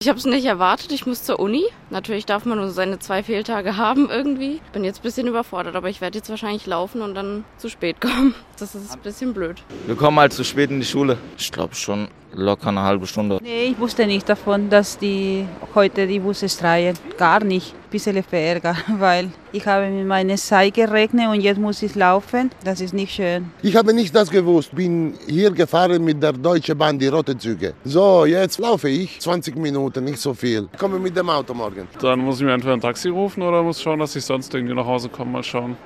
Ich habe es nicht erwartet, ich muss zur Uni. Natürlich darf man nur seine 2 Fehltage haben irgendwie. Bin jetzt ein bisschen überfordert, aber ich werde jetzt wahrscheinlich laufen und dann zu spät kommen. Das ist ein bisschen blöd. Wir kommen halt zu spät in die Schule. Ich glaube schon locker eine halbe Stunde. Nee, ich wusste nicht davon, dass heute die Busse streiken. Gar nicht. Ein bisschen verärgert, weil ich habe mit meiner Zeit gerechnet und jetzt muss ich laufen. Das ist nicht schön. Ich habe nicht das gewusst. Bin hier gefahren mit der Deutschen Bahn, die rote Züge. So, jetzt laufe ich 20 Minuten, nicht so viel. Ich komme mit dem Auto morgen. Dann muss ich mir entweder ein Taxi rufen oder muss schauen, dass ich sonst irgendwie nach Hause komme. Mal schauen.